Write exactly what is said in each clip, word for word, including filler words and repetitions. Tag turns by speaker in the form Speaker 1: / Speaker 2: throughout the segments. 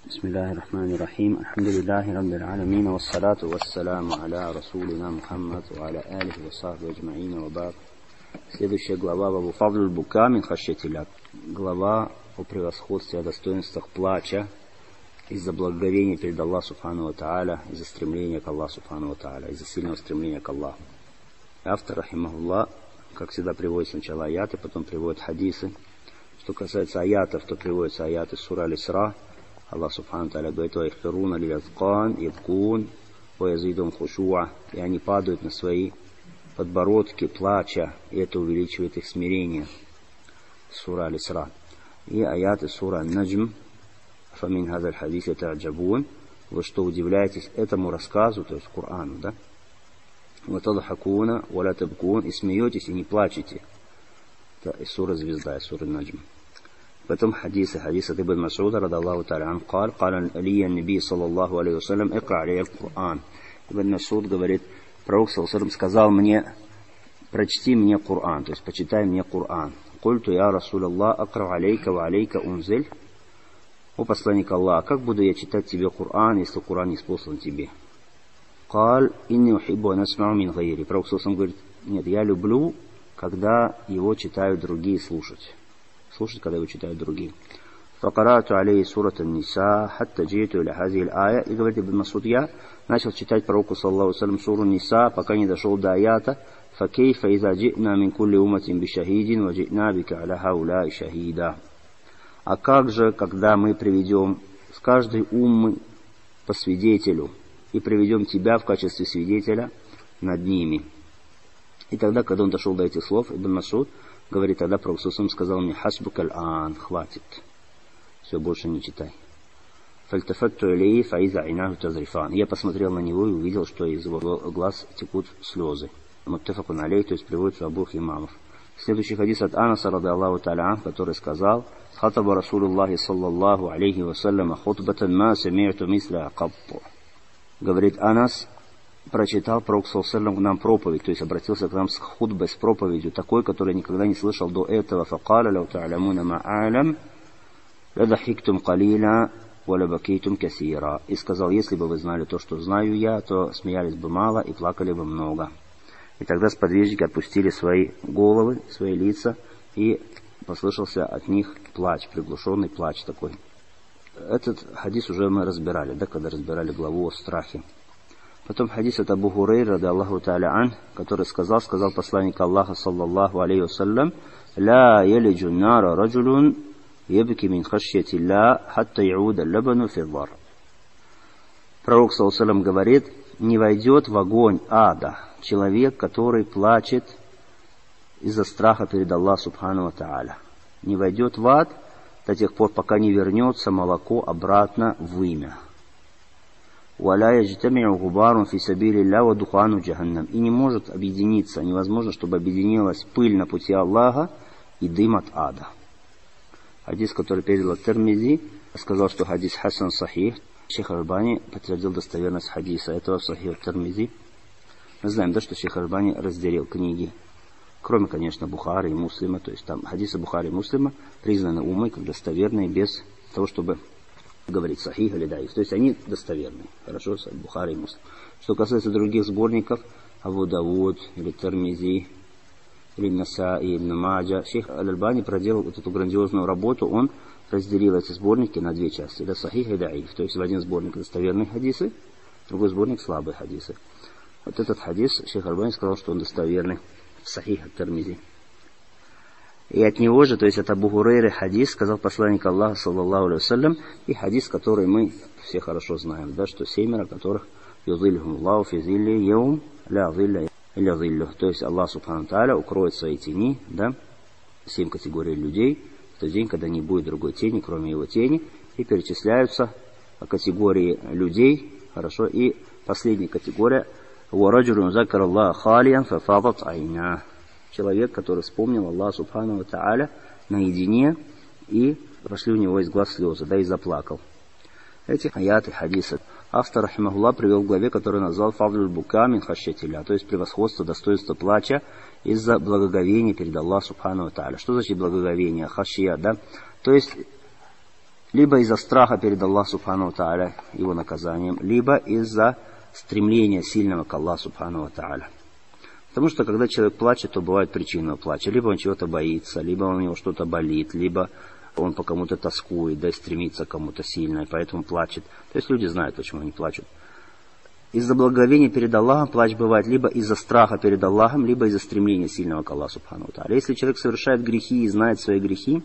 Speaker 1: بسم الله الرحمن الرحيم الحمد لله رب العالمين والصلاة والسلام على رسولنا Мухаммад وعلى آله وصحبه أجمعين وبعد. Следующая глава Бабу Фадлуль Бука мин хашьятилля. Глава о превосходстве, о достоинствах плача из-за благоговения перед Аллахом Субхану ва Тааля, из-за стремления к Аллаху Субхану ва Тааля, из-за сильного стремления к Аллаху. Автор, рахимахуллах, как всегда, приводит сначала аяты, потом приводит хадисы. Что касается аятов, то приводятся аяты сура Аль-Исра. Аллах Субхану Тааля говорит: «Ваихфируна лилязкан, ябкун, ваязидум хушуа». И они падают на свои подбородки, плача, и это увеличивает их смирение. Сура Аль-Исра. И аяты сура Аль-Наджм. «Фамин хазаль хадисе та'джабун». Вы что, удивляетесь этому рассказу, то есть Корану, да? «Ватадхакуна, валя табкун». И смеетесь, и не плачете. Это из сура Звезда, из сура Аль-Наджм. Потом хадисы, хадис от Ибн Мас'уда, радаллаху та'аля ан, قال, قال لي النبي صلى الله عليه وسلم اقرأ علي القرآن. Ибн Мас'уд говорит, пророк саллаллаху алейхи ва саллям сказал мне: прочти мне Коран, то есть почитай мне Коран. Культу я Расулаллах акрау алейка ва алейка унзиль. О посланник Аллаха, как буду я читать тебе Коран, если Коран не спослан тебе? Кал инни ухиббу ан асмау мин гайри. Пророк саллаллаху алейхи ва саллям говорит: нет, я люблю, когда его читают другие, слушать. Слушать, когда его читают другие. Факарату алейhi сурат ан-Ниса, хатта джиту иля хази аль-ая. И говорит Ибн Мас'уд, я начал читать пророку саллаллаху алейхи ва саллям суру Ниса, пока не дошел до аята: факейфа иза джи'на мин кулли умматин бишахидин ва джи'на бика аля хауляи шахида. А как же, когда мы приведем с каждой уммы по свидетелю и приведем тебя в качестве свидетеля над ними? И тогда, когда он дошел до этих слов, Ибн Мас'уд говорит, тогда пророк саллаллаху алейхи ва саллям сказал мне: хасбука аль-ан, хватит, все, больше не читай. Фальтафатту илейхи фаиза айнаху тазрифан. Я посмотрел на него и увидел, что из его глаз текут слезы. Муттафакун алейхи, то есть приводится обоих имамов. Следующий хадис от Анаса, радаллаху та'аля ан, который сказал: хатаба Расулуллахи саллаллаху алейхи ва саллям хутбатан ма сами'ту мисля катту. Говорит Анас, прочитал пророк саллаллаху алейхи ва саллям нам проповедь, то есть обратился к нам с хутбой, с проповедью, такой, который никогда не слышал до этого. Факаля лау та'алямуна ма'алям ладахиктум калиля валабакейтум касира. И сказал: если бы вы знали то, что знаю я, то смеялись бы мало и плакали бы много. И тогда сподвижники отпустили свои головы, свои лица, и послышался от них плач, приглушенный плач такой. Этот хадис уже мы разбирали, да, когда разбирали главу о страхе. Потом хадис от Абу Хурайры, радаллаху та'аля ан, который сказал, сказал посланник Аллаха, саллаллаху алейхи ва саллям: ла ялиджу нара раджулун ябки мин хашьятилля хатта яуда лабану фиддар. Пророк, саллаллаху алейхи ва саллям, говорит: не войдет в огонь ада человек, который плачет из-за страха перед Аллахом Субхану ва Тааля. Не войдет в ад до тех пор, пока не вернется молоко обратно в имя. وَلَا يَجْتَمِعُ غُبَارٌ فِي سَبِيلِ اللَّهِ وَدُخَانُ جَهَنَّمَ. И не может объединиться, невозможно, чтобы объединилась пыль на пути Аллаха и дым от ада. Хадис, который передал Тирмизи, сказал, что хадис хасан сахих. Шейх Аль-Альбани подтвердил достоверность хадиса этого сахих Тирмизи. Мы знаем, да, что Шейх Аль-Альбани разделил книги, кроме, конечно, Бухари и Муслима, то есть там хадисы Бухари и Муслима признаны умой как достоверные, без того, чтобы говорить сахих или даиф. То есть они достоверные. Хорошо, Бухари и Муслим. Что касается других сборников, Абу Давуд или Тирмизи, или Насаи, Ибн Маджа, Шейх Аль-Альбани проделал вот эту грандиозную работу. Он разделил эти сборники на две части. Это сахих и даиф. То есть в один сборник достоверные хадисы, в другой сборник слабые хадисы. Вот этот хадис Шейх Аль-Альбани сказал, что он достоверный в сахих Тирмизи. И от него же, то есть от Абу Хурайры, хадис, сказал посланник Аллаха, саллаллаху алейхи ва саллям, и хадис, который мы все хорошо знаем, да, что семеро которых юзиллихум Аллаху фи зилли яум ля зилля илля зиллюх. То есть Аллах Субхану ва Тааля укроет свои тени, да, семь категорий людей в тот день, когда не будет другой тени, кроме его тени, и перечисляются категории людей, хорошо, и последняя категория وَرَجُلٌ ذَكَرَ اللَّهَ خَالِيًا فَفَاضَتْ عَيْنَاهُ. Человек, который вспомнил Аллаха Субхану ва Тааля наедине, и пошли у него из глаз слезы, да, и заплакал. Эти аяты, хадисы автор, рахимахуллах, привел в главе, который назвал Фадлуль Бука мин хашьятилля, то есть превосходство, достоинство плача из-за благоговения перед Аллахом Субхану ва Тааля. Что значит благоговение? Хашья, да? То есть либо из-за страха перед Аллахом Субхану ва Тааля, его наказанием, либо из-за стремления сильного к Аллаху Субхану ва Тааля. Потому что когда человек плачет, то бывает причина плача. Либо он чего-то боится, либо у него что-то болит, либо он по кому-то тоскует, да, и стремится к кому-то сильно, и поэтому плачет. То есть люди знают, почему они плачут. Из-за благоговения перед Аллахом плач бывает либо из-за страха перед Аллахом, либо из-за стремления сильного к Аллаху Субхану ва Тааля. Если человек совершает грехи и знает свои грехи,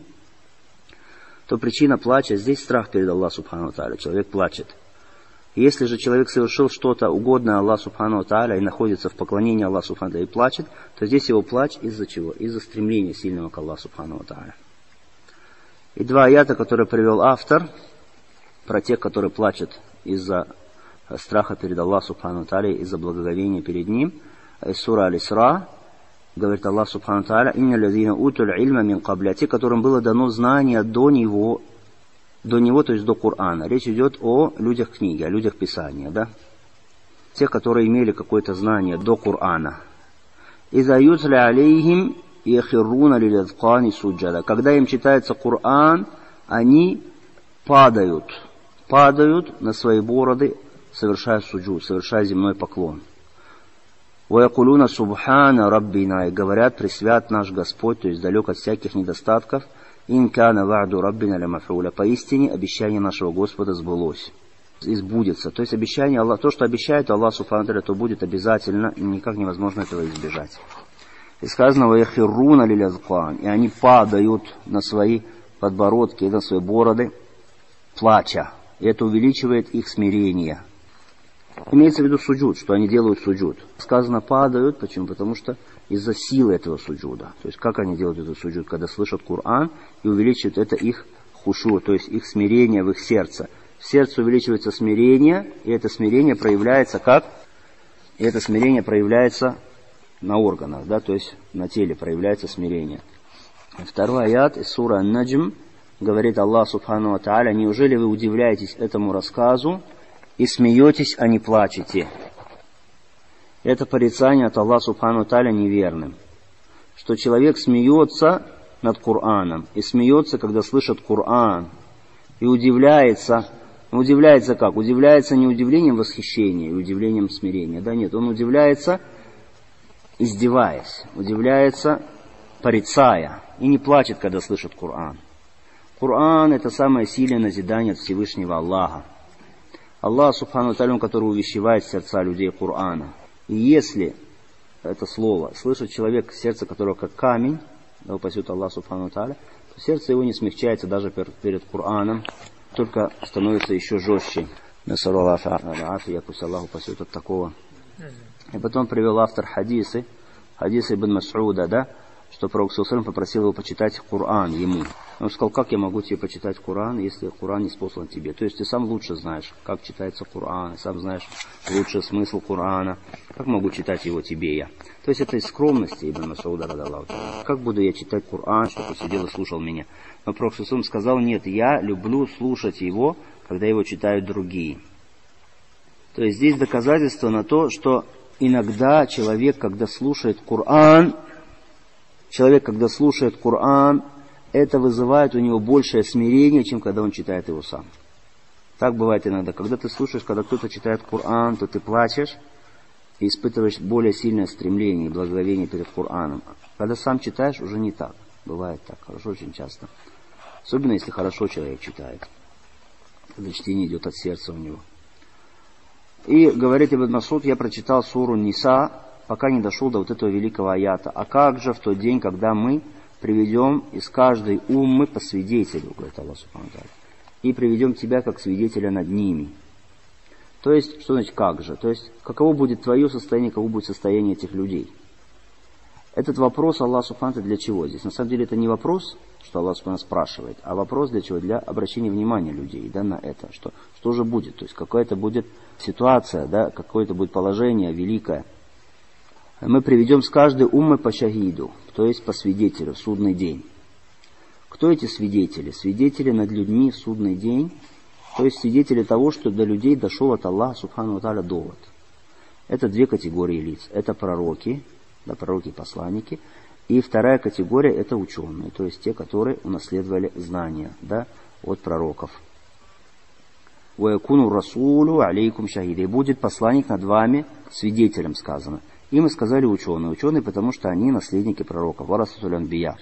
Speaker 1: то причина плача здесь страх перед Аллахом Субхану ва Тааля. Человек плачет. Если же человек совершил что-то угодное Аллаху Субхану ва Тааля и находится в поклонении Аллаху Субхану ва Тааля и плачет, то здесь его плач из-за чего? Из-за стремления сильного к Аллаху Субхану ва Тааля. И два аята, которые привел автор, про тех, которые плачут из-за страха перед Аллахом Субхану ва Тааля, из-за благоговения перед Ним, из сура Аль-Исра, говорит Аллах Субхану ва Тааля: «Инна лазина утуль ильма мин кабля», те, которым было дано знание до него, до него, то есть до Корана. Речь идет о людях книги, о людях Писания, да? Те, которые имели какое-то знание до Корана. «Иза ютля алейхим яхирруна лилязкани суджада». Когда им читается Коран, они падают, падают на свои бороды, совершая суджуд, совершая земной поклон. «Ваякулуна субхана раббина», и говорят: пресвят наш Господь, то есть далек от всяких недостатков. «Ин кана ва'ду раббина ля маф'уля», поистине обещание нашего Господа сбылось, избудется. То есть обещание Аллаха, то, что обещает Аллах Субхану ва Тааля, то будет обязательно, и никак невозможно этого избежать. И сказано: «Ваяхирруна лилязкан», и они падают на свои подбородки, на свои бороды, плача. И это увеличивает их смирение. Имеется в виду суджуд, что они делают суджуд. Сказано падают, почему? Потому что из-за силы этого суджуда. То есть как они делают этот суджуд? Когда слышат Коран, и увеличивает это их хушу, то есть их смирение в их сердце. В сердце увеличивается смирение, и это смирение проявляется как? И это смирение проявляется на органах, да, то есть на теле проявляется смирение. Второй аят из сура Ан-Наджм говорит Аллах Субхану ва Тааля: «Неужели вы удивляетесь этому рассказу и смеетесь, а не плачете?» Это порицание от Аллаха Субхану ва Тааля неверным. Что человек смеется над Кораном, и смеется, когда слышит Коран, и удивляется. Удивляется как? Удивляется не удивлением восхищения и удивлением смирения. Да нет, он удивляется, издеваясь, удивляется, порицая, и не плачет, когда слышит Коран. Коран — это самое сильное назидание от Всевышнего Аллаха. Аллах Субхану ва Тааля, который увещевает сердца людей Корана. И если это слово слышит человек, сердце которого как камень, да упасет Аллах Субхану ва Тааля, то сердце его не смягчается даже перед Кораном, только становится еще жестче. Пусть Аллах упасет от такого. И потом привел автор хадисы, хадисы Ибн Мас'уда, да, что пророк саллаллаху алейхи ва саллям попросил его почитать Коран ему. Он сказал: как я могу тебе почитать Коран, если Коран не спослан тебе? То есть ты сам лучше знаешь, как читается Коран, сам знаешь лучший смысл Корана. Как могу читать его тебе я? То есть это из скромности Ибн Мас'уда, радаллаху та'аля. Как буду я читать Коран, чтобы сидел и слушал меня? Но пророк саллаллаху алейхи ва саллям сказал: нет, я люблю слушать его, когда его читают другие. То есть здесь доказательство на то, что иногда человек, когда слушает Коран, человек, когда слушает Коран, это вызывает у него большее смирение, чем когда он читает его сам. Так бывает иногда. Когда ты слушаешь, когда кто-то читает Коран, то ты плачешь и испытываешь более сильное стремление и благоговение перед Кораном. Когда сам читаешь, уже не так. Бывает так, хорошо, очень часто. Особенно, если хорошо человек читает. Когда чтение идет от сердца у него. И говорит Ибн Мас'уд: я прочитал суру Ниса, пока не дошел до вот этого великого аята. А как же в тот день, когда мы приведем из каждой уммы по свидетелю, говорит Аллах Субхану ва Тааля, и приведем тебя как свидетеля над ними. То есть, что значит как же? То есть, каково будет твое состояние, каково будет состояние этих людей? Этот вопрос Аллах Субхану ва Тааля для чего здесь? На самом деле это не вопрос, что Аллах Субхану ва Тааля спрашивает, а вопрос для чего? Для обращения внимания людей, да, на это. Что, что же будет? То есть, какая-то будет ситуация, да, какое-то будет положение великое. Мы приведем с каждой уммы по шахиду, то есть по свидетелю, в судный день. Кто эти свидетели? Свидетели над людьми в судный день, то есть свидетели того, что до людей дошел от Аллаха Субхану ва Тааля довод. Это две категории лиц. Это пророки, да, пророки-посланники, и вторая категория — это ученые, то есть те, которые унаследовали знания, да, от пророков. «Уякуну расулу алейкум шахида». И будет посланник над вами свидетелем, сказано. И мы сказали ученые. Ученые, потому что они наследники пророков. Варасатуль анбия.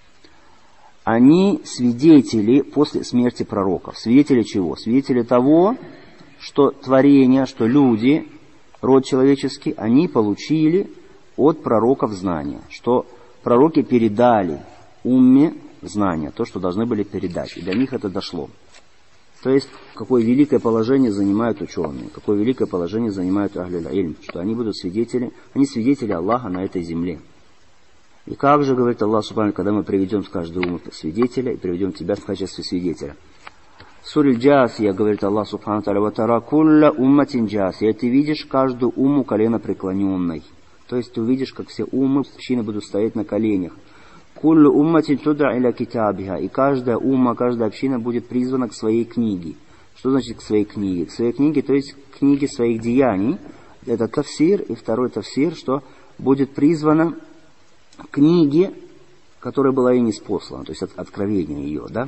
Speaker 1: Они свидетели после смерти пророков. Свидетели чего? Свидетели того, что творение, что люди, род человеческий, они получили от пророков знания. Что пророки передали умме знания, то, что должны были передать. И до них это дошло. То есть, какое великое положение занимают ученые, какое великое положение занимают ахлюль ильм, что они будут свидетели, они свидетели Аллаха на этой земле. И как же, говорит Аллах Субхану, когда мы приведем с каждого ума свидетеля и приведем тебя в качестве свидетеля. Сура Джасия, говорит Аллах Субхану Тааля, «Ватара кулля умматин джасия». Ты видишь каждую умму колено преклоненной. То есть ты увидишь, как все уммы, общины будут стоять на коленях. «Куллю умматин туда иля китабиха». И каждая умма, каждая община будет призвана к своей книге. Что значит к своей книге? К своей книге, то есть к книге своих деяний. Это тафсир. И второй тафсир, что будет призвана книге, которая была ей ниспослана, то есть от, откровение ее, да?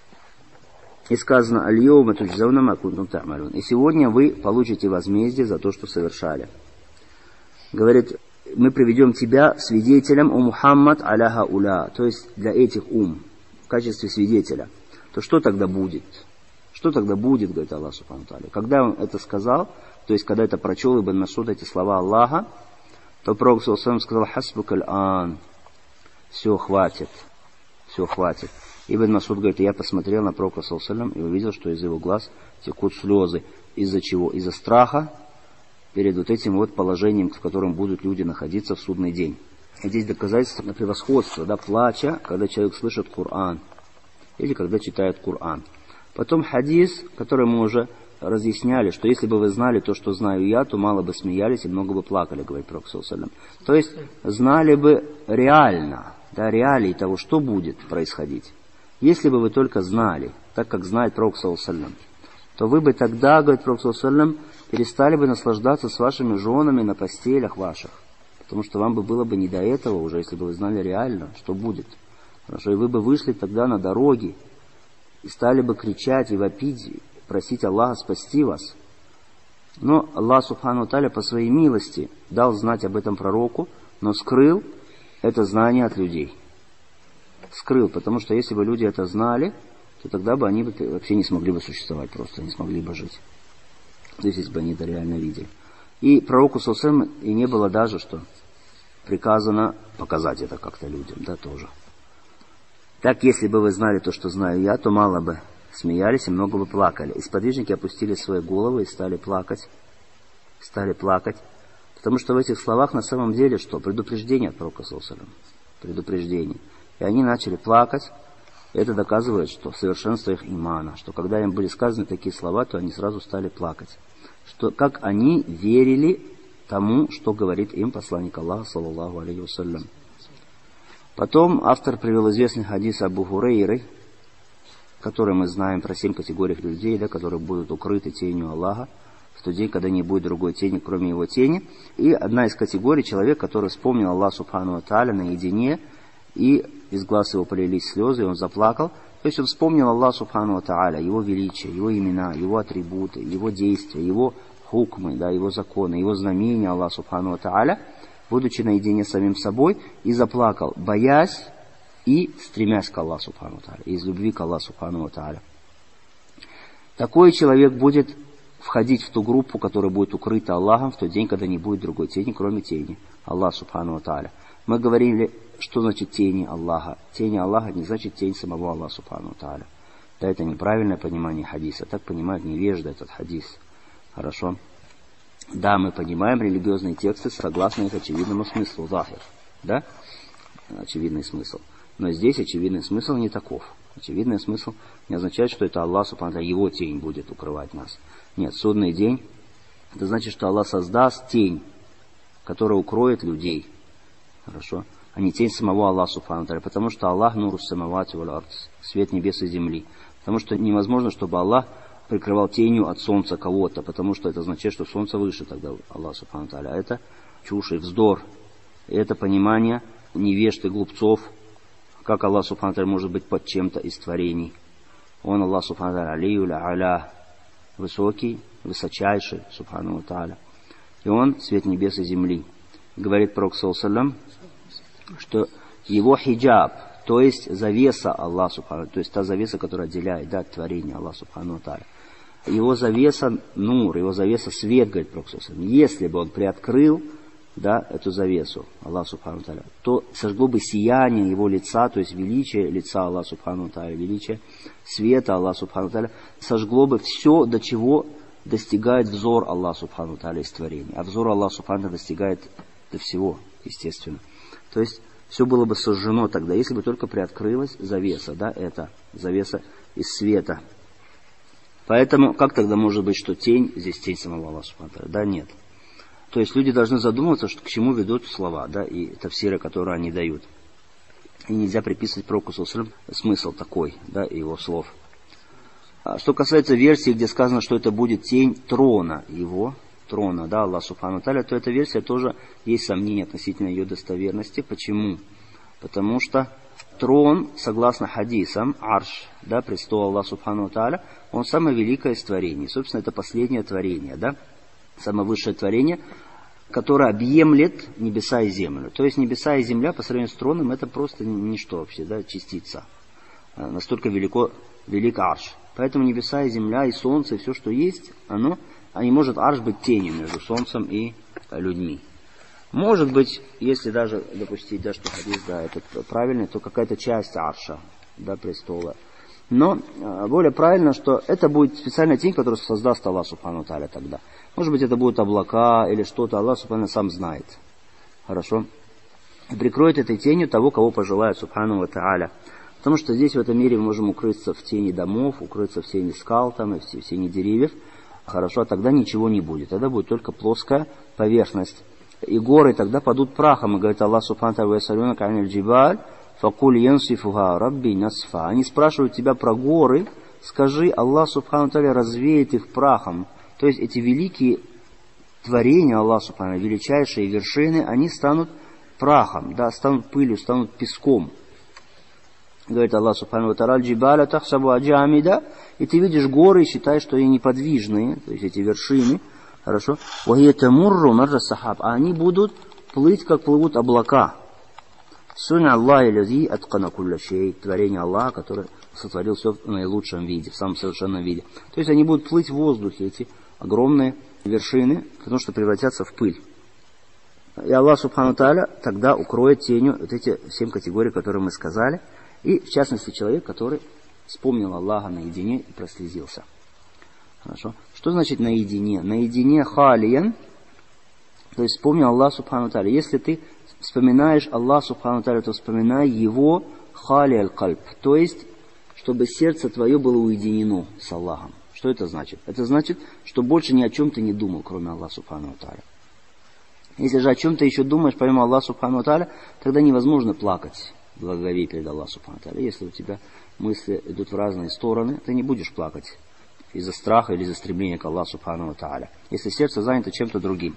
Speaker 1: И сказано: «Аль-йома туджзауна ма кунтум та'малун». И сегодня вы получите возмездие за то, что совершали. Говорит: мы приведем тебя свидетелем, у Мухаммад аляха уля, то есть для этих ум, в качестве свидетеля. То что тогда будет? Что тогда будет, говорит Аллах Субхану Тааля. Когда он это сказал, то есть когда это прочел Ибн Масуд эти слова Аллаха, то Пророк саллаллаху алейхи ва саллям сказал: «Хасбукаль ан». Все, хватит. Все, хватит. Ибн Масуд говорит: я посмотрел на Пророка саллаллаху алейхи ва саллям и увидел, что из его глаз текут слезы. Из-за чего? Из-за страха перед вот этим вот положением, в котором будут люди находиться в судный день. И здесь доказательство на превосходство, да, плача, когда человек слышит Коран. Или когда читает Коран. Потом хадис, который мы уже разъясняли, что если бы вы знали то, что знаю я, то мало бы смеялись и много бы плакали, говорит Пророк саллаллаху алейхи ва саллям. То есть знали бы реально, да, реалии того, что будет происходить. Если бы вы только знали, так как знает Пророк саллаллаху алейхи ва саллям, то вы бы тогда, говорит Пророк саллаллаху алейхи ва саллям, перестали бы наслаждаться с вашими женами на постелях ваших. Потому что вам бы было бы не до этого уже, если бы вы знали реально, что будет. Хорошо, и вы бы вышли тогда на дороги и стали бы кричать и вопить, просить Аллаха спасти вас. Но Аллах Субхану Тааля по своей милости дал знать об этом пророку, но скрыл это знание от людей. Скрыл, потому что если бы люди это знали, то тогда бы они вообще не смогли бы существовать, просто не смогли бы жить. То есть, если бы они это реально видели. И пророку саллаллаху алейхи ва саллям и не было даже, что приказано показать это как-то людям, да, тоже. Так, если бы вы знали то, что знаю я, то мало бы смеялись и много бы плакали. И сподвижники опустили свои головы и стали плакать. Стали плакать. Потому что в этих словах на самом деле что? Предупреждение от пророка саллаллаху алейхи ва саллям. Предупреждение. И они начали плакать. И это доказывает, что совершенство их имана. Что когда им были сказаны такие слова, то они сразу стали плакать. Что, как они верили тому, что говорит им посланник Аллаха, саллаллаху алейхи ва саллям. Потом автор привел известный хадис Абу Хурейры, который мы знаем про семь категорий людей, да, которые будут укрыты тенью Аллаха в тот день, когда не будет другой тени, кроме его тени. И одна из категорий — человек, который вспомнил Аллаха Субхану ва Тааля наедине, и из глаз его полились слезы, и он заплакал. То есть он вспомнил Аллаха Субхану ва Тааля, его величие, его имена, его атрибуты, его действия, его хукмы, да, его законы, его знамения Аллаха Субхану ва Тааля, будучи наедине с самим собой, и заплакал, боясь и стремясь к Аллаху Субхану ва Тааля, из любви к Аллаху Субхану ва Тааля. Такой человек будет входить в ту группу, которая будет укрыта Аллахом в тот день, когда не будет другой тени, кроме тени Аллаха Субхану ва Тааля. Мы говорили, что значит тени Аллаха. Тени Аллаха не значит тень самого Аллаха Субхану ва Тааля. Да, это неправильное понимание хадиса. Так понимают невежды этот хадис. Хорошо? Да, мы понимаем религиозные тексты согласно их очевидному смыслу, захир, да, очевидный смысл. Но здесь очевидный смысл не таков. Очевидный смысл не означает, что это Аллах, субхану ва тааля, его тень будет укрывать нас. Нет, судный день, это значит, что Аллах создаст тень, которая укроет людей. Хорошо? А не тень самого Аллаха, субхану ва тааля, потому что Аллах нуру самавати валь ард, свет небес и земли. Потому что невозможно, чтобы Аллах прикрывал тенью от солнца кого-то, потому что это означает, что солнце выше тогда Аллах Субхану ва Тааля. А это чушь и вздор. И это понимание невежд и глупцов, как Аллах Субхану ва Тааля может быть под чем-то из творений. Он Аллах Субхану ва Тааля, алию аля, высокий, высочайший, Субхану ва Тааля. И Он свет небес и земли. Говорит Пророк саллаллаху алейхи ва саллям, что его хиджаб, то есть завеса Аллах Субхану, то есть та завеса, которая отделяет, да, от творения Аллах Субхану ва Тааля. Его завеса нур, его завеса свет, говорит Пророк саллаллаху алейхи ва саллям. Если бы он приоткрыл, да, эту завесу Аллах Субхану ва Тааля, то сожгло бы сияние его лица, то есть величие лица Аллах Субхану ва Тааля, величие света Аллах Субхану ва Тааля, сожгло бы все, до чего достигает взор Аллах Субхану ва Тааля из творения. А взор Аллах Субхану ва Тааля достигает до всего, естественно. То есть все было бы сожжено тогда, если бы только приоткрылась завеса, да, это завеса из света. Поэтому, как тогда может быть, что тень, здесь тень самого Аллаха Субхану ва Тааля? Да, нет. То есть люди должны задумываться, что, к чему ведут слова, да, и тафсиры, которые они дают. И нельзя приписывать пророку саллаллаху алейхи ва саллям смысл такой, да, его слов. А что касается версии, где сказано, что это будет тень трона его, трона, да, Аллах Субхану ва Тааля, то эта версия тоже есть сомнения относительно ее достоверности. Почему? Потому что трон, согласно хадисам, арш, да, престол Аллаха Субхану ва Тааля, он самое великое из творений. Собственно, это последнее творение, да, самое высшее творение, которое объемлет небеса и землю. То есть небеса и земля по сравнению с троном это просто ничто вообще, да, частица. Настолько велико, велик арш. Поэтому небеса и земля, и солнце, и все, что есть, оно, а не может арш быть тенью между солнцем и людьми. Может быть, если даже допустить, да, что хадис, да, это правильный, то какая-то часть арша, да, престола. Но более правильно, что это будет специальная тень, которую создаст Аллах Субхану ва Тааля тогда. Может быть, это будут облака или что-то, Аллах Субхану сам знает. Хорошо? И прикроет этой тенью того, кого пожелает Субхану ва Тааля. Потому что здесь в этом мире мы можем укрыться в тени домов, укрыться в тени скал, там, в тени деревьев. Хорошо, а тогда ничего не будет. Тогда будет только плоская поверхность. И горы тогда падут прахом. И говорит Аллах Субхану ва Тааля, факуль янсифуха рабби насфа. Они спрашивают тебя про горы, скажи, Аллах Субхану Тааля развеет их прахом. То есть эти великие творения Аллаха Субхану, величайшие вершины, они станут прахом, да, станут пылью, станут песком. Говорит Аллах Субхану Тааля, джибаля тахсабу аджамида, и ты видишь горы и считаешь, что они неподвижные, то есть эти вершины, хорошо, вахиятамурру марра сахаб, а они будут плыть, как плывут облака. Суня Аллахи лязи аткана кулля шей, творение Аллаха, который сотворил все в наилучшем виде, в самом совершенном виде. То есть они будут плыть в воздухе, эти огромные вершины, потому что превратятся в пыль. И Аллах Субхану Тааля тогда укроет тенью вот эти семь категорий, которые мы сказали, и в частности человек, который вспомнил Аллаха наедине и прослезился. Хорошо. Что значит наедине? Наедине халиян, то есть вспомнил Аллах Субхану Тааля. Если ты вспоминаешь Аллах Субхану Тааля, то вспоминай его хали аль-кальб, то есть чтобы сердце твое было уединено с Аллахом. Что это значит? Это значит, что больше ни о чем ты не думал, кроме Аллаха Субхану Тааля. Если же о чем ты еще думаешь, помимо Аллаха Субхану Тааля, тогда невозможно плакать, благоговеть перед Аллахом Субхану Тааля. Если у тебя мысли идут в разные стороны, ты не будешь плакать из-за страха или из-за стремления к Аллаху Субхану Тааля, если сердце занято чем-то другим.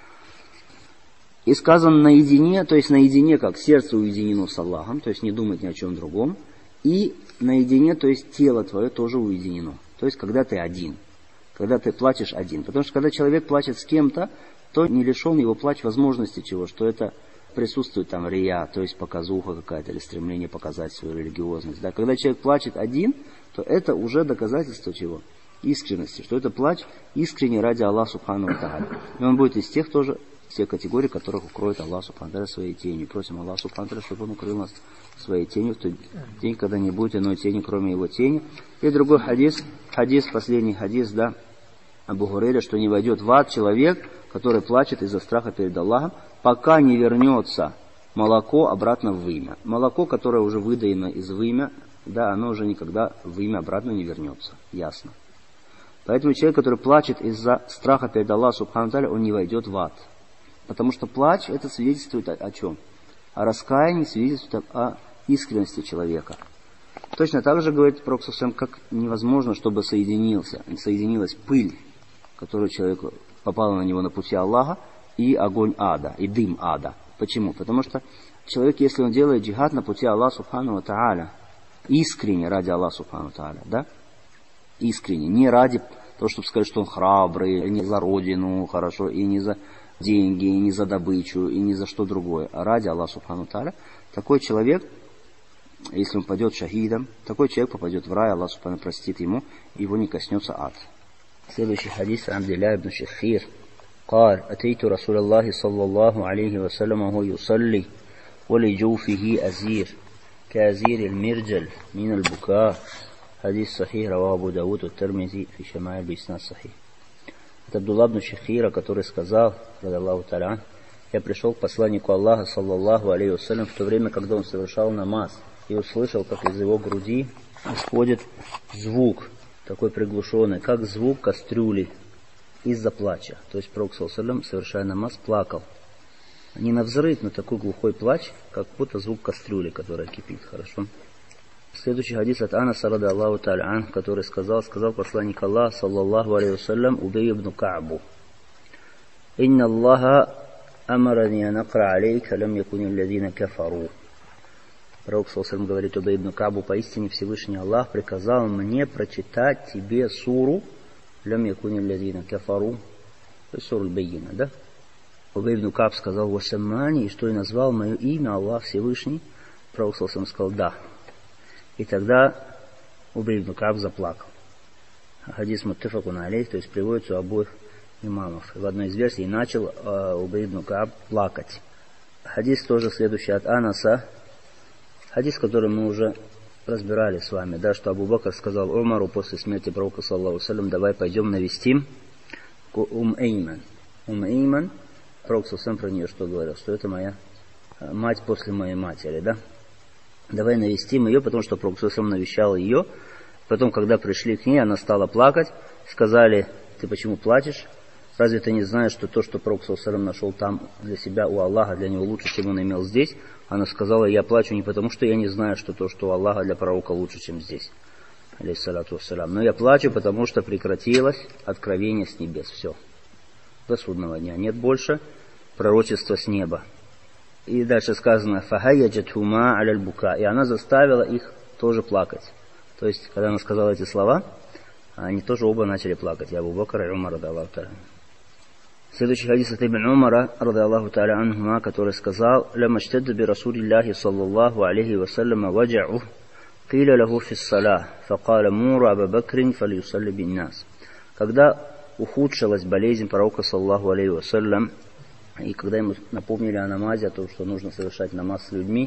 Speaker 1: И сказано наедине, то есть наедине, как сердце уединено с Аллахом, то есть не думать ни о чем другом, и наедине, то есть тело твое тоже уединено. То есть когда ты один, когда ты плачешь один. Потому что когда человек плачет с кем-то, то не лишен его плач возможности чего, что это присутствует там рия, то есть показуха какая-то или стремление показать свою религиозность. Да? Когда человек плачет один, то это уже доказательство чего? Искренности, что это плач искренне ради Аллаха Субхану Тааля. И он будет из тех тоже, из тех категорий, которых укроет Аллах Субхану Тааля своей тенью. Просим Аллаха Субхану Тааля, чтобы он укрыл нас своей тенью в тот день, когда не будет иной тени, кроме его тени. И другой хадис, хадис, последний хадис, да, Абу Хурейра, что не войдет в ад человек, который плачет из-за страха перед Аллахом, пока не вернется молоко обратно в вымя. Молоко, которое уже выдаено из вымя, да, оно уже никогда в вымя обратно не вернется. Ясно. Поэтому человек, который плачет из-за страха перед Аллахом Субхану Тааля, он не войдет в ад. Потому что плач, это свидетельствует о, о чем? О раскаянии, свидетельствует о искренности человека. Точно так же говорит Пророк саллаллаху алейхи ва саллям, как невозможно, чтобы соединился, соединилась пыль, которая человеку попала на него на пути Аллаха, и огонь ада, и дым ада. Почему? Потому что человек, если он делает джихад на пути Аллаха Субхану Тааля, искренне ради Аллаха Субхану Тааля, да? Искренне, не ради того, чтобы сказать, что он храбрый, не за родину, хорошо, и не за деньги, и не за добычу, и не за что другое, а ради Аллаха Субхану Тааля. Такой человек, если он пойдет шахидом, такой человек попадет в рай, Аллах Субхану простит ему, и его не коснется ад. Следующий хадис Абдилля ибн Шахир. قال أتيت رسول الله صلى الله عليه وسلم وهو يصلي ولجوفه أزير كأزير المرجل من البكاء. حديث صحيح رواه أبو داود والترمذي في شمائل بإسناد صحيح. Это Абдулла ибн Шахира, который сказал, ради Аллаху та'аля, я пришел к посланнику Аллаха, саллаллаху алейхи вассалям, в то время, когда он совершал намаз, и услышал, как из его груди исходит звук, такой приглушенный, как звук кастрюли из-за плача. То есть Пророк, саллаллаху алейхи вассалям, совершая намаз, плакал. Не на взрыв, но такой глухой плач, как будто звук кастрюли, которая кипит. Хорошо. Следующий хадис от Анаса, ради Аллаху та'аля, который сказал, сказал посланник Аллаха, саллаллаху алейхи вассалям, Убей ибн Ка'бу. Инна Аллаха амарани анакра алейка, лям якуни аллазина кафару. Пророк, саллаллаху алейхи вассалям, говорит Убей ибн Ка'бу, поистине Всевышний Аллах приказал мне прочитать тебе суру, лям якуни аллазина кафару, то есть суру аль-Байина, да? Убей ибн Ка'б сказал, васаммани, и что и назвал мое имя, Аллах Всевышний. Пророк, саллаллаху алейхи вассалям, сказал, да. И тогда Убей ибн Ка'б заплакал. Хадис муттафакун алейх, то есть приводится у обоих имамов. В одной из версий начал э, Убей ибн Ка'б плакать. Хадис тоже следующий от Анаса. Хадис, который мы уже разбирали с вами, да, что Абу Бакр сказал Умару после смерти пророка, саллаллаху алейхи вассалям, давай пойдем навестим Ум Эйман. Ум Эйман, пророк саллаллаху алейхи вассалям про нее что говорил, что это моя мать после моей матери, да. Давай навестим ее, потому что Пророк саллаллаху алейхи вассалям навещал ее. Потом, когда пришли к ней, она стала плакать. Сказали, ты почему плачешь? Разве ты не знаешь, что то, что Пророк саллаллаху алейхи вассалям нашел там для себя, у Аллаха, для него лучше, чем он имел здесь? Она сказала, я плачу не потому, что я не знаю, что то, что у Аллаха для пророка лучше, чем здесь. Алейхиссалату вассалям. Но я плачу, потому что прекратилось откровение с небес. Все. До судного дня. Нет больше пророчества с неба. И дальше сказано, фахаяджатхума аля аль-бука, и она заставила их тоже плакать. То есть, когда она сказала эти слова, они тоже оба начали плакать, и Абу Бакр и Умар, ради Аллаху та'аля. Следующий хадис от Ибн Умара, ради Аллаху та'аля анхума, который сказал, лама штадда би Расулиллахи саллаллаху алейхи вассаляма ваджа'у, киля лаху фиссалах, факаля муру Абу Бакрин фалюсалли бин нас. Когда ухудшилась болезнь пророка, саллаллаху алейхи вассалям, и когда ему напомнили о намазе, о том, что нужно совершать намаз с людьми,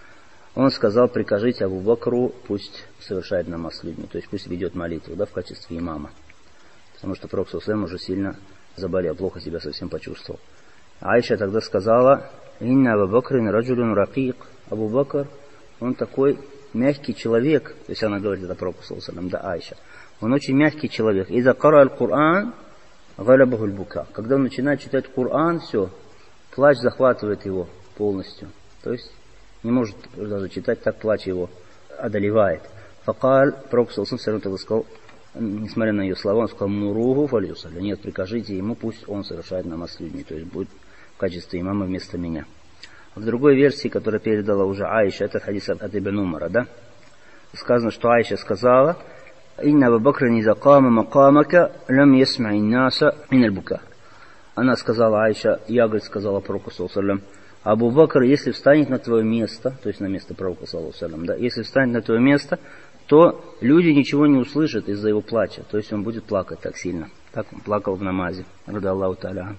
Speaker 1: он сказал, прикажите Абу Бакру, пусть совершает намаз с людьми, то есть пусть ведет молитву, да, в качестве имама. Потому что Пророк саллаллаху алейхи вассалям уже сильно заболел, плохо себя совсем почувствовал. Айша тогда сказала, инна Абу Бакрин раджулюн ракик. Абу Бакр, он такой мягкий человек, то есть она говорит это Пророку саллаллаху алейхи вассалям, да, Айша. Он очень мягкий человек. Иза кара аль-Кур'ан, галябахуль бука. Когда он начинает читать Коран, все, плач захватывает его полностью. То есть не может даже читать, так плач его одолевает. Факаль, Пророк саллаллаху алейхи вассалям сказал, несмотря на ее слова, он сказал, муругу фалюсалли. Нет, прикажите ему, пусть он совершает намаз с людьми, то есть будет в качестве имама вместо меня. В другой версии, которую передала уже Айша, это хадис от Ибн Умара, да, сказано, что Айша сказала, «Инна Абу Бакр иза кама макамака, лям ясма'i наса мин аль-бука». Она сказала, Айша, я, говорит, сказала пророку, саллаллаху алейхи вассалям, Абу Бакр, если встанет на твое место, то есть на место пророка, саллаллаху алейхи вассалям, да, если встанет на твое место, то люди ничего не услышат из-за его плача, то есть он будет плакать так сильно. Так он плакал в намазе, ради Аллаху та'аля.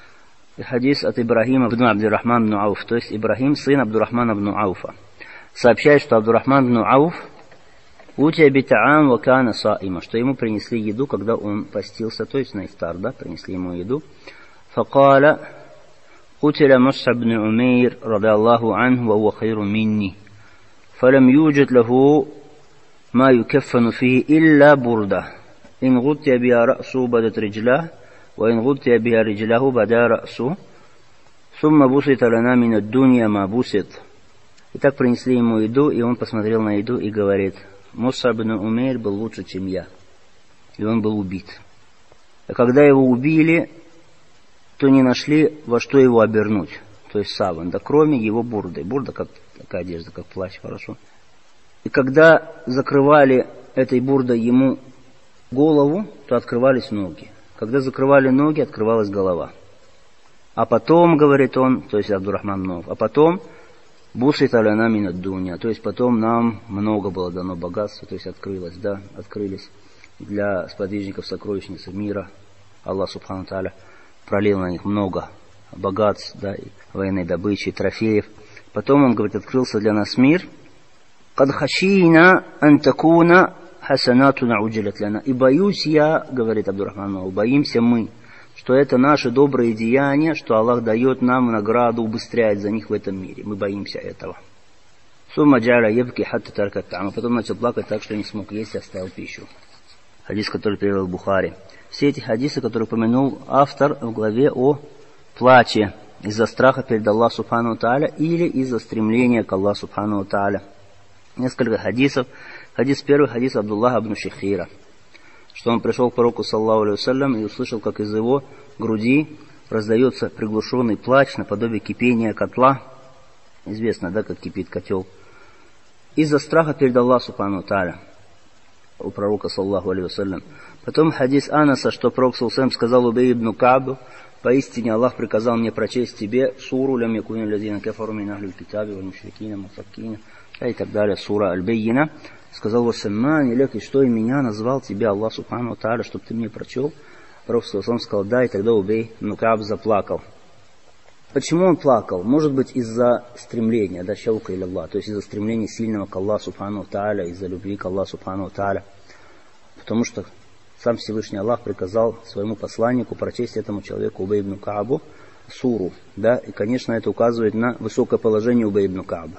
Speaker 1: И хадис от Ибрахима ибн Абдуррахман ибн Ауф, то есть Ибрахим, сын Абдуррахмана ибн Ауфа, сообщает, что Абдуррахман ибн Ауф утия бита'ам ва кана саима, что ему принесли еду, когда он постился, то есть на ифтар, да, принесли ему еду. Факаля قتل مصعب بن عمير رضي الله عنه وهو خير مني فلم يوجد له ما يكفن فيه إلا بردة إن غطي بها رأسه بدت رجله وإن غطي بها رجله بدا رأسه ثم بسط لنا من الدنيا ما بسط. И так принесли ему еду, и он посмотрел на еду и говорит, Мус'аб бн Умейр был лучше, чем я. И он был убит. А когда его убили, то не нашли, во что его обернуть, то есть саван, да кроме его бурды. Бурда, как такая одежда, как плащ, хорошо. И когда закрывали этой бурдой ему голову, то открывались ноги. Когда закрывали ноги, открывалась голова. А потом, говорит он, то есть Абдурахман Нов, а потом бусит аляна минад дунья, то есть потом нам много было дано богатства, то есть открылось, да, открылись для сподвижников сокровищницы мира. Аллах Субхану Тааля пролил на них много богатств, да, и военной добычи, трофеев. Потом он, говорит, открылся для нас мир. «Кад хашина ан такуна хасанатуна уджилат ляна». И боюсь я, говорит Абдурахман Нов, боимся мы, что это наши добрые деяния, что Аллах дает нам награду, убыстряет за них в этом мире. Мы боимся этого. Сумма джаля ебки хатта таркат та'ама. Потом начал плакать так, что не смог есть и оставил пищу. Хадис, который перевел Бухари. Все эти хадисы, которые упомянул автор в главе о плаче из-за страха перед Аллахом Субхану Тааля или из-за стремления к Аллаху Субхану Тааля. Несколько хадисов. Хадис первый, хадис Абдуллаха ибн Шихира, что он пришел к пророку, саллаллаху алейхи вассалям, и услышал, как из его груди раздается приглушенный плач наподобие кипения котла. Известно, да, как кипит котел. Из-за страха перед Аллахом Субхану Тааля у пророка, саллаллаху алейхи вассалям. Потом хадис Анаса, что пророк, саллаллаху алейхи вассалям, сказал Убей ибн Каабу: поистине Аллах приказал мне прочесть тебе суру лям якуна лазина кафару мин ахлил китаби валь мушрикина муфаккина, и так далее, сура Аль-Баййина. Сказал: «Вассаммани лек, и что и меня назвал тебя Аллах Субхану Тааля, чтобы ты мне прочел?» Пророк саллаллаху сказал: да, и тогда Убей ибн Кааб заплакал. Почему он плакал? Может быть, из-за стремления, да, шаука или Аллах, то есть из-за стремления сильного к Аллаху Субхану Тааля, из-за любви к Аллаху Субхану Тааля. Потому что сам Всевышний Аллах приказал своему посланнику прочесть этому человеку Убей ибн Каабу суру, да, и, конечно, это указывает на высокое положение Убей ибн Кааба.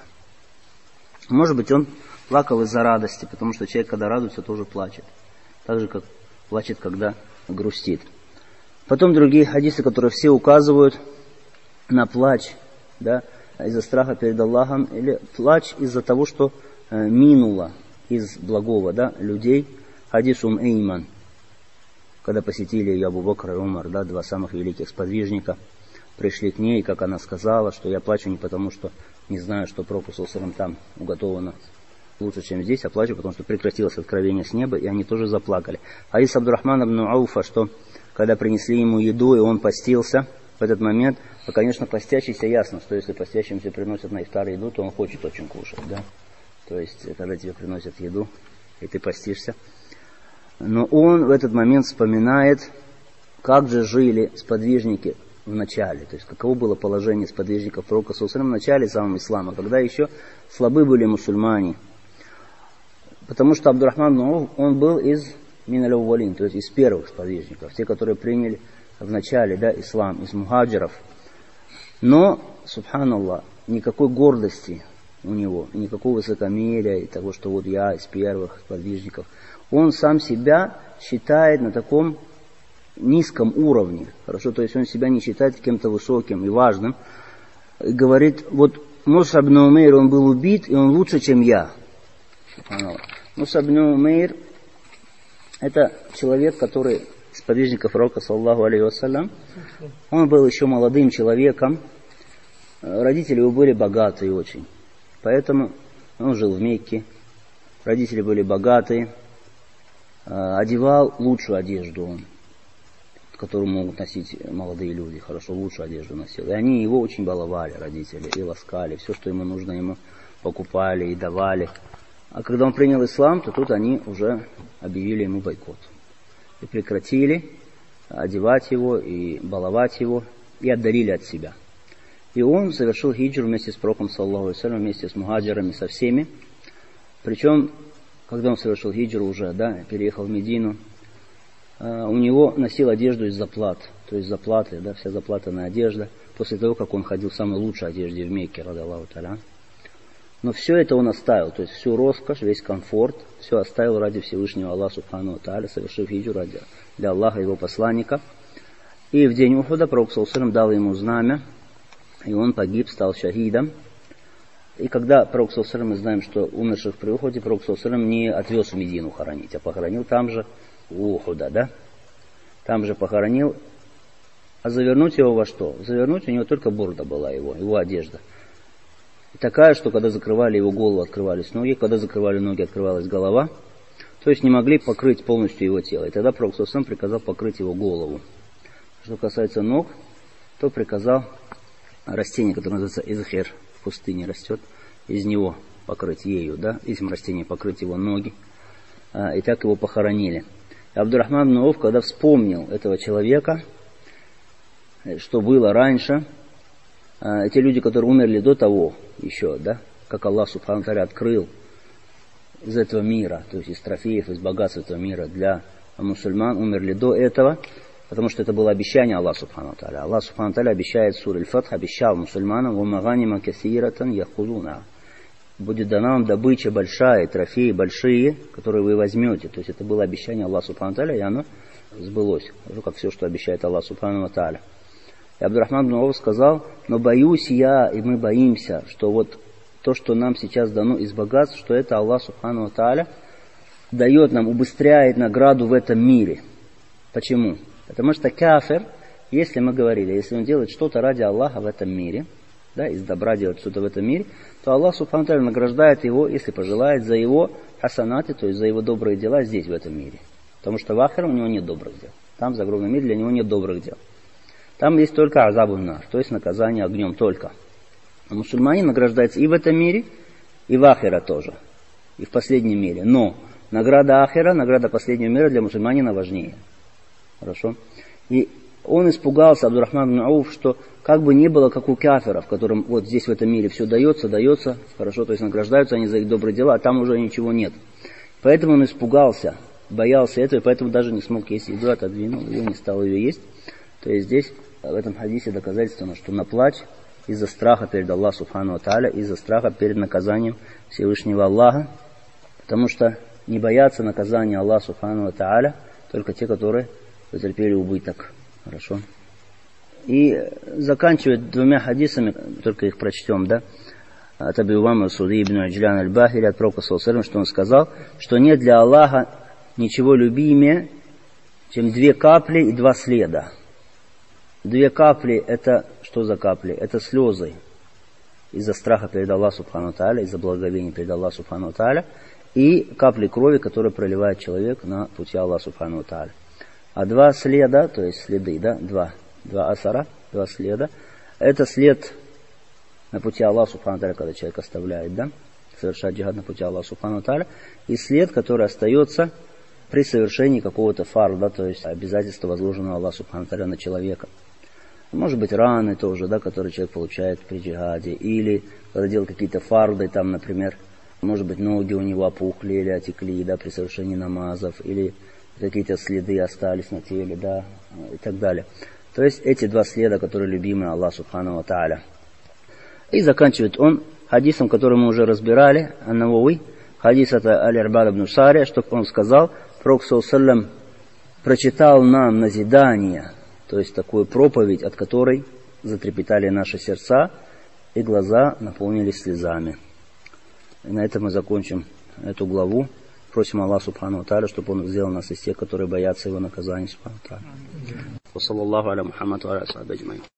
Speaker 1: Может быть, он плакал из-за радости, потому что человек, когда радуется, тоже плачет. Так же, как плачет, когда грустит. Потом другие хадисы, которые все указывают на плач, да, из-за страха перед Аллахом, или плач из-за того, что э, минуло из благого, да, людей. Хадис Ум Эйман, когда посетили ее Абу Бакр и Умар, да, два самых великих сподвижника, пришли к ней, как она сказала, что я плачу не потому, что не знаю, что пророку саллаллаху алейхи вассалям там уготовано лучше, чем здесь, а плачу, потому что прекратилось откровение с неба, и они тоже заплакали. Хадис Абдурахмана ибн Ауфа, что когда принесли ему еду, и он постился в этот момент, то, конечно, постящийся ясно, что если постящимся приносят на ифтар еду, то он хочет очень кушать, да. То есть, когда тебе приносят еду, и ты постишься. Но он в этот момент вспоминает, как же жили сподвижники в начале, то есть каково было положение сподвижников пророка саллаллаху алейхи вассалям в начале самого ислама, когда еще слабы были мусульмане. Потому что Абдурахман ибн Ауф, он был из миналь аввалин, то есть из первых сподвижников, те, которые приняли в начале, да, ислам, из мухаджиров. Но, субханаллах, никакой гордости у него, никакого высокомерия и того, что вот я из первых сподвижников. Он сам себя считает на таком низком уровне, хорошо, то есть он себя не считает кем-то высоким и важным. И говорит: вот Мус'аб ибн Умейр, он был убит, и он лучше, чем я. Мус'аб ибн Умейр — это человек, который из сподвижников пророка, саллаллаху алейхи вассалям. Он был еще молодым человеком, родители его были богатые очень, поэтому он жил в Мекке, родители были богатые, одевал лучшую одежду он, которую могут носить молодые люди, хорошо, лучшую одежду носил. И они его очень баловали, родители, и ласкали, все, что ему нужно, ему покупали и давали. А когда он принял ислам, то тут они уже объявили ему бойкот. И прекратили одевать его и баловать его, и отдарили от себя. И он совершил хиджру вместе с пророком, саллаллаху алейхи вассалям, вместе с мухаджирами, со всеми. Причем, когда он совершил хиджру уже, да, переехал в Медину, у него носил одежду из заплат, то есть заплаты, да, вся заплатанная одежда, после того, как он ходил в самой лучшей одежде в Мекке, ради Аллаху та'аля. Но все это он оставил, то есть всю роскошь, весь комфорт, все оставил ради Всевышнего Аллаха Субхану та'аля, совершив хиджру ради для Аллаха, его посланника. И в день Ухуда пророк саллаллаху алейхи вассалям дал ему знамя, и он погиб, стал шахидом. И когда пророк саллаллаху алейхи вассалям, мы знаем, что умерших при Ухуде, пророк саллаллаху алейхи вассалям не отвез в Медину хоронить, а похоронил там же, у Ухуда, да? Там же похоронил. А завернуть его во что? Завернуть у него только бурда была его, его одежда. И такая, что когда закрывали его голову, открывались ноги, когда закрывали ноги, открывалась голова. То есть не могли покрыть полностью его тело. И тогда Пророк сам приказал покрыть его голову. Что касается ног, то приказал растение, которое называется изхер, в пустыне растет, из него покрыть ею, да, этим растением покрыть его ноги. И так его похоронили. И Абдурахман ибн Ауф, когда вспомнил этого человека, что было раньше, эти люди, которые умерли до того еще, да, как Аллах Субхану Тааля открыл из этого мира, то есть из трофеев, из богатств этого мира для мусульман, умерли до этого, потому что это было обещание Аллаха Субхану Тааля. Аллах Субхану Тааля обещает в суре Аль-Фатх, обещал мусульманам: «Вамаганима касиратан яхузуна». Будет дана вам добыча большая, трофеи большие, которые вы возьмете. То есть это было обещание Аллаха Субхану Тааля, и оно сбылось. Уже как все, что обещает Аллах Субхану Тааля. И Абдурахман ибн Ауф сказал: но боюсь я, и мы боимся, что вот то, что нам сейчас дано из богатств, что это Аллах Субхану Тааля дает нам, убыстряет награду в этом мире. Почему? Потому что кафир, если мы говорили, если он делает что-то ради Аллаха в этом мире, да, из добра делает что-то в этом мире, то Аллах Субхану Тааля награждает его, если пожелает, за его хасанаты, то есть за его добрые дела здесь, в этом мире. Потому что в ахире у него нет добрых дел. Там, в загробном мире, для него нет добрых дел. Там есть только азабун нар, то есть наказание огнем только. А мусульманин награждается и в этом мире, и в ахира тоже, и в последнем мире. Но награда ахира, награда последнего мира для мусульманина важнее. Хорошо? И он испугался, Абдурахман ибн Ауф, что как бы не было, как у кафиров, которым вот здесь в этом мире все дается, дается, хорошо, то есть награждаются они за их добрые дела, а там уже ничего нет. Поэтому он испугался, боялся этого, и поэтому даже не смог есть еду, отодвинул ее, не стал ее есть. То есть здесь, в этом хадисе доказательство, что на плач из-за страха перед Аллахом Субхану Тааля, из-за страха перед наказанием Всевышнего Аллаха, потому что не боятся наказания Аллаха Субхану Тааля только те, которые потерпели убыток. Хорошо. И заканчивает двумя хадисами, только их прочтем, да, от Аби Умама Суди ибн Аджлян аль-Бахили, от Пророка саллаллаху алейхи ва саллям, что он сказал, что нет для Аллаха ничего любимее, чем две капли и два следа. Две капли — это что за капли? Это слезы из-за страха перед Аллахом Субхану Тааля, из-за благовения перед Аллахом Субхану Тааля, и капли крови, которые проливает человек на пути Аллаха Субхану Тааля. А два следа, то есть следы, да, два, два асара, два следа, это след на пути Аллаха Субхану Тааля, когда человек оставляет, да, совершать джихад на пути Аллаха Субхану Тааля, и след, который остается при совершении какого-то фарда, то есть обязательства, возложенного Аллаху Субхану Тааля на человека. Может быть, раны тоже, да, которые человек получает при джихаде, или когда делал какие-то фарды, там, например, может быть, ноги у него опухли или отекли, да, при совершении намазов, или какие-то следы остались на теле, да, и так далее. То есть эти два следа, которые любимы Аллаху Субхану Тааля. И заканчивает он хадисом, который мы уже разбирали, ан-Навави, хадис от Аль-Ирбад ибн Сария, что он сказал: Пророк саллаллаху алейхи ва саллям прочитал нам назидание, то есть такую проповедь, от которой затрепетали наши сердца, и глаза наполнились слезами. И на этом мы закончим эту главу. Просим Аллаха Субхану Тааля, чтобы Он сделал нас из тех, которые боятся Его наказания. Субхану Тааля.